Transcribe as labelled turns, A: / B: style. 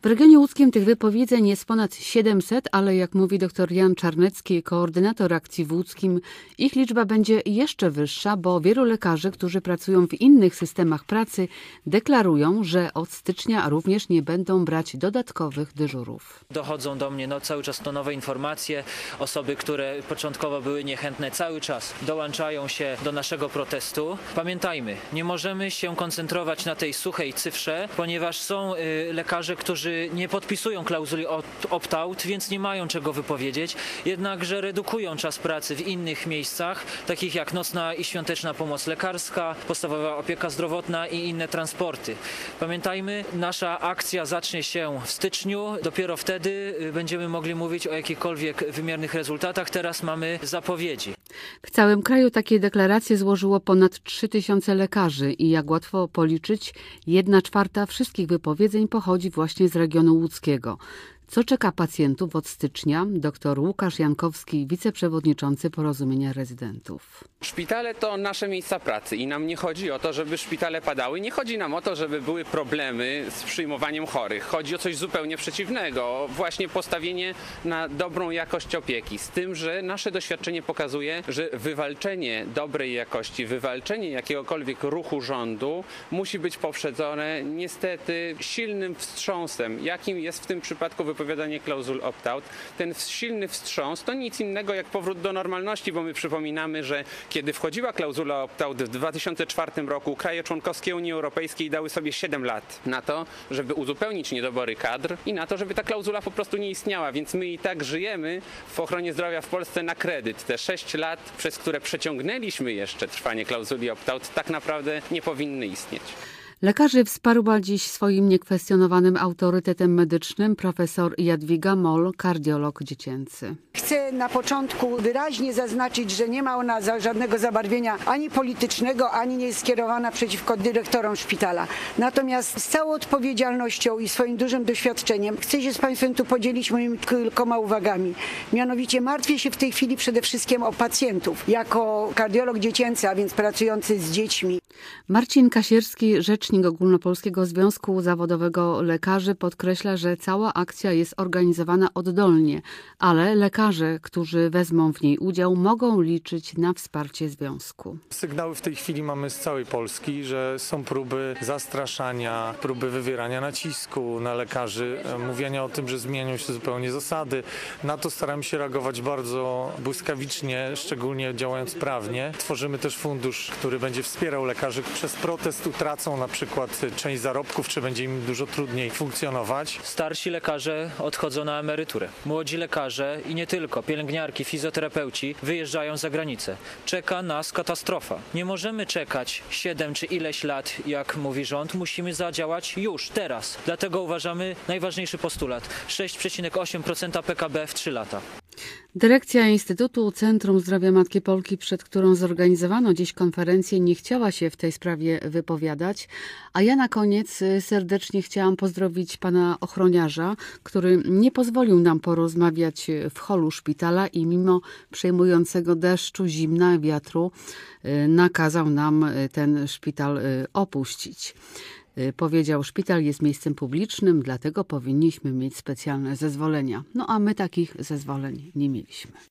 A: W regionie łódzkim tych wypowiedzeń jest ponad 700, ale jak mówi dr Jan Czarnecki, koordynator akcji w Łódzkim, ich liczba będzie jeszcze wyższa, bo wielu lekarzy, którzy pracują w innych systemach pracy, deklarują, że od stycznia również nie będą brać dodatkowych dyżurów.
B: Dochodzą do mnie cały czas to nowe informacje. Osoby, które początkowo były niechętne, cały czas dołączają się do naszego protestu. Pamiętajmy, nie możemy się koncentrować na tej suchej cyfrze, ponieważ są lekarze, którzy nie podpisują klauzuli opt-out, więc nie mają czego wypowiedzieć, jednakże redukują czas pracy w innych miejscach, takich jak nocna i świąteczna pomoc lekarska, podstawowa opieka zdrowotna i inne transporty. Pamiętajmy, nasza akcja zacznie się w styczniu, dopiero wtedy będziemy mogli mówić o jakichkolwiek wymiernych rezultatach. Teraz mamy zapowiedzi.
A: W całym kraju takie deklaracje złożyło ponad 3000 lekarzy i jak łatwo policzyć, 1/4 wszystkich wypowiedzeń pochodzi właśnie z regionu łódzkiego. Co czeka pacjentów od stycznia? Dr Łukasz Jankowski, wiceprzewodniczący Porozumienia Rezydentów.
C: Szpitale to nasze miejsca pracy i nam nie chodzi o to, żeby szpitale padały. Nie chodzi nam o to, żeby były problemy z przyjmowaniem chorych. Chodzi o coś zupełnie przeciwnego, o właśnie postawienie na dobrą jakość opieki. Z tym, że nasze doświadczenie pokazuje, że wywalczenie dobrej jakości, wywalczenie jakiegokolwiek ruchu rządu musi być poprzedzone niestety silnym wstrząsem, jakim jest w tym przypadku wypowiadanie klauzul opt-out. Ten silny wstrząs to nic innego jak powrót do normalności, bo my przypominamy, że kiedy wchodziła klauzula opt-out w 2004 roku, kraje członkowskie Unii Europejskiej dały sobie 7 lat na to, żeby uzupełnić niedobory kadr i na to, żeby ta klauzula po prostu nie istniała, więc my i tak żyjemy w ochronie zdrowia w Polsce na kredyt. Te 6 lat, przez które przeciągnęliśmy jeszcze trwanie klauzuli opt-out, tak naprawdę nie powinny istnieć.
A: Lekarzy wsparła dziś swoim niekwestionowanym autorytetem medycznym profesor Jadwiga Moll, kardiolog dziecięcy.
D: Chcę na początku wyraźnie zaznaczyć, że nie ma ona żadnego zabarwienia ani politycznego, ani nie jest skierowana przeciwko dyrektorom szpitala. Natomiast z całą odpowiedzialnością i swoim dużym doświadczeniem chcę się z Państwem tu podzielić moimi kilkoma uwagami. Mianowicie martwię się w tej chwili przede wszystkim o pacjentów. Jako kardiolog dziecięcy, a więc pracujący z dziećmi.
A: Marcin Kasierski, rzecznik Ogólnopolskiego Związku Zawodowego Lekarzy, podkreśla, że cała akcja jest organizowana oddolnie, ale lekarze, którzy wezmą w niej udział, mogą liczyć na wsparcie związku.
E: Sygnały w tej chwili mamy z całej Polski, że są próby zastraszania, próby wywierania nacisku na lekarzy, mówienia o tym, że zmienią się zupełnie zasady. Na to staramy się reagować bardzo błyskawicznie, szczególnie działając prawnie. Tworzymy też fundusz, który będzie wspierał lekarzy. Przez protest utracą na przykład część zarobków, czy będzie im dużo trudniej funkcjonować.
B: Starsi lekarze odchodzą na emeryturę. Młodzi lekarze i nie tylko, pielęgniarki, fizjoterapeuci wyjeżdżają za granicę. Czeka nas katastrofa. Nie możemy czekać 7 czy ileś lat, jak mówi rząd. Musimy zadziałać już, teraz. Dlatego uważamy najważniejszy postulat. 6,8% PKB w 3 lata.
A: Dyrekcja Instytutu Centrum Zdrowia Matki Polki, przed którą zorganizowano dziś konferencję, nie chciała się w tej sprawie wypowiadać, a ja na koniec serdecznie chciałam pozdrowić pana ochroniarza, który nie pozwolił nam porozmawiać w holu szpitala i mimo przejmującego deszczu, zimna, wiatru nakazał nam ten szpital opuścić. Powiedział, szpital jest miejscem publicznym, dlatego powinniśmy mieć specjalne zezwolenia. No a my takich zezwoleń nie mieliśmy.